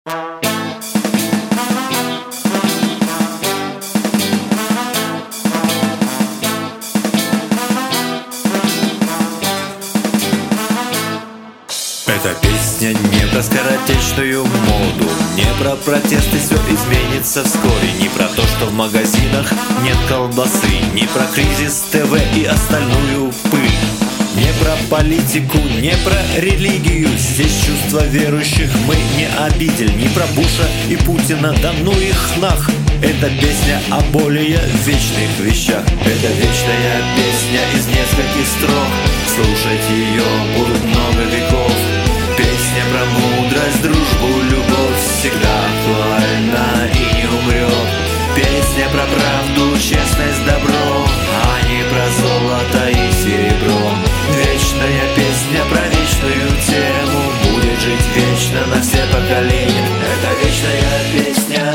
Эта песня не про скоротечную моду, не про протесты, все изменится вскоре. Не про то, что в магазинах нет колбасы, не про кризис ТВ и остальную пыль. Не про политику, не про религию, здесь чувства верующих мы не обидели. Не про Буша и Путина, да ну их нах. Это песня о более вечных вещах. Это вечная песня из нескольких строк. Слушать ее будут много веков. Песня про мудрость, дружбу, любовь всегда актуальна и не умрет. Песня про правду, честность, добро, а не про золото и серебро. Вечная песня про вечную тему будет жить вечно на все поколения. Это вечная песня.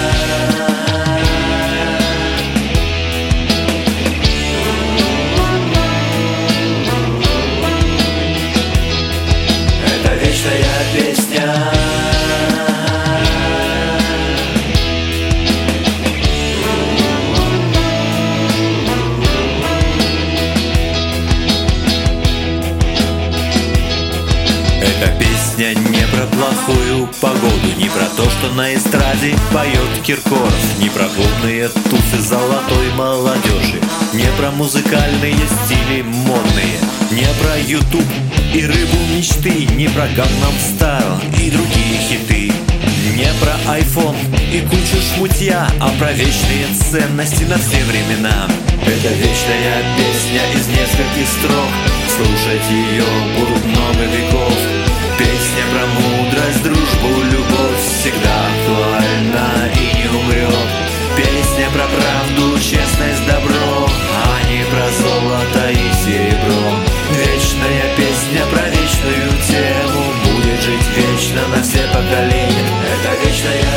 Это вечная песня. Эта песня не про плохую погоду, не про то, что на эстраде поет Киркоров, не про клубные тусы золотой молодежи, не про музыкальные стили модные, не про YouTube и рыбу мечты, не про Gangnam Style и другие хиты, не про iPhone и кучу шмутья, а про вечные ценности на все времена. Это вечная песня из нескольких строк. Слушать ее будут много веков. Песня про мудрость, дружбу, любовь всегда актуальна и не умрет. Песня про правду, честность, добро, а не про золото и серебро. Вечная песня про вечную тему будет жить вечно на все поколения. Это вечная